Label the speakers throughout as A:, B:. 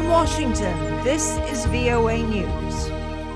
A: Washington, this is VOA News.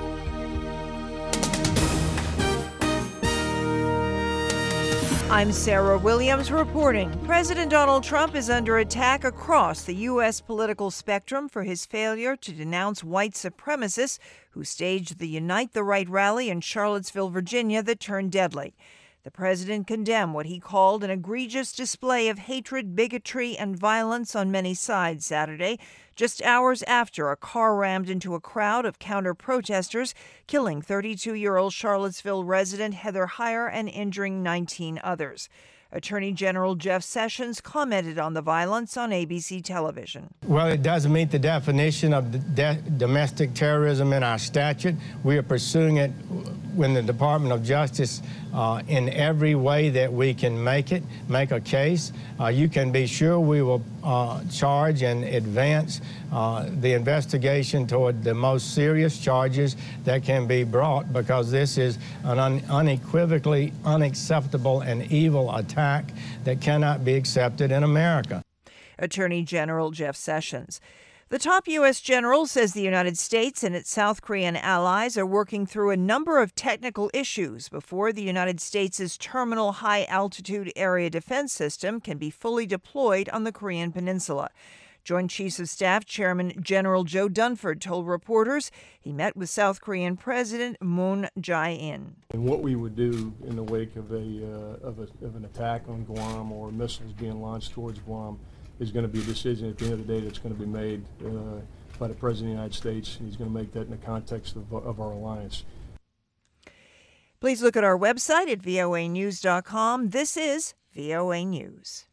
A: I'm Sarah Williams reporting. President Donald Trump is under attack across the U.S. political spectrum for his failure to denounce white supremacists who staged the Unite the Right rally in Charlottesville, Virginia that turned deadly. The president condemned what he called an egregious display of hatred, bigotry, and violence on many sides Saturday, just hours after a car rammed into a crowd of counter-protesters, killing 32-year-old Charlottesville resident Heather Heyer and injuring 19 others. Attorney General Jeff Sessions commented on the violence on ABC television.
B: Well, it doesn't meet the definition of domestic terrorism in our statute. We are pursuing it in the Department of Justice in every way that we can make a case. You can be sure we will charge and advance the investigation toward the most serious charges that can be brought, because this is an unequivocally unacceptable and evil attack that cannot be accepted in America.
A: Attorney General Jeff Sessions. The top U.S. general says the United States and its South Korean allies are working through a number of technical issues before the United States' Terminal High Altitude Area Defense System can be fully deployed on the Korean Peninsula. Joint Chiefs of Staff Chairman General Joe Dunford told reporters he met with South Korean President Moon Jae-in.
C: And what we would do in the wake of an attack on Guam or missiles being launched towards Guam is going to be a decision at the end of the day that's going to be made by the President of the United States. He's going to make that in the context of our alliance.
A: Please look at our website at voanews.com. This is VOA News.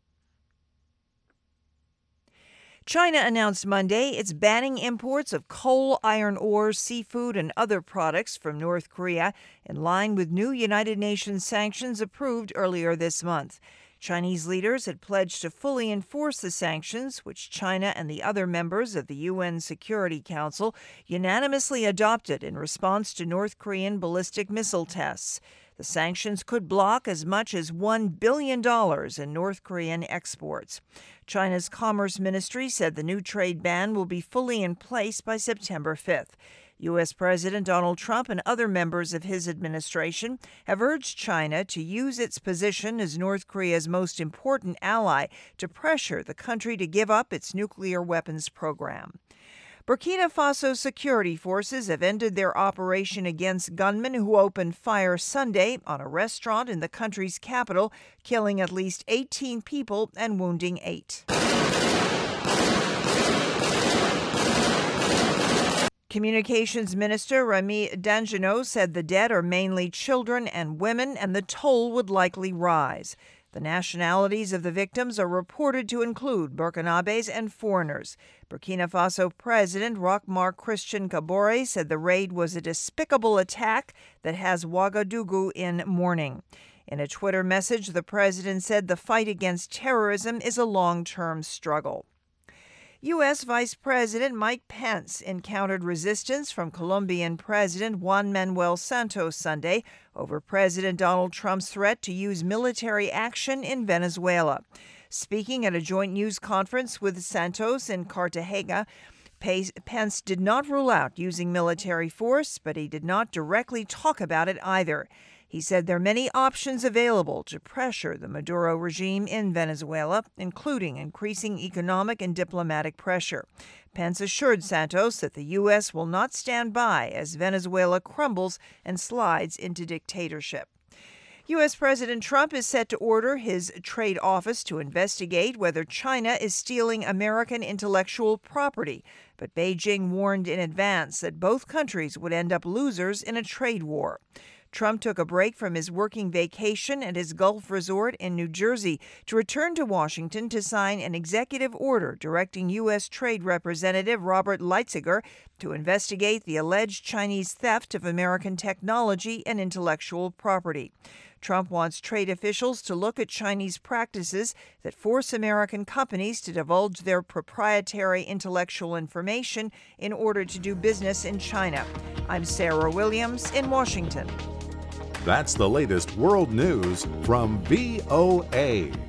A: China announced Monday it's banning imports of coal, iron ore, seafood, and other products from North Korea in line with new United Nations sanctions approved earlier this month. Chinese leaders had pledged to fully enforce the sanctions, which China and the other members of the UN Security Council unanimously adopted in response to North Korean ballistic missile tests. The sanctions could block as much as $1 billion in North Korean exports. China's Commerce Ministry said the new trade ban will be fully in place by September 5th. U.S. President Donald Trump and other members of his administration have urged China to use its position as North Korea's most important ally to pressure the country to give up its nuclear weapons program. Burkina Faso security forces have ended their operation against gunmen who opened fire Sunday on a restaurant in the country's capital, killing at least 18 people and wounding 8. Communications Minister Remy Dangenot said the dead are mainly children and women, and the toll would likely rise. The nationalities of the victims are reported to include Burkinabés and foreigners. Burkina Faso President Roch-Marc Christian Kabore said the raid was a despicable attack that has Ouagadougou in mourning. In a Twitter message, the president said the fight against terrorism is a long-term struggle. U.S. Vice President Mike Pence encountered resistance from Colombian President Juan Manuel Santos Sunday over President Donald Trump's threat to use military action in Venezuela. Speaking at a joint news conference with Santos in Cartagena, Pence did not rule out using military force, but he did not directly talk about it either. He said there are many options available to pressure the Maduro regime in Venezuela, including increasing economic and diplomatic pressure. Pence assured Santos that the U.S. will not stand by as Venezuela crumbles and slides into dictatorship. U.S. President Trump is set to order his trade office to investigate whether China is stealing American intellectual property, but Beijing warned in advance that both countries would end up losers in a trade war. Trump took a break from his working vacation at his Gulf resort in New Jersey to return to Washington to sign an executive order directing U.S. Trade Representative Robert Lighthizer to investigate the alleged Chinese theft of American technology and intellectual property. Trump wants trade officials to look at Chinese practices that force American companies to divulge their proprietary intellectual information in order to do business in China. I'm Sarah Williams in Washington.
D: That's the latest world news from VOA.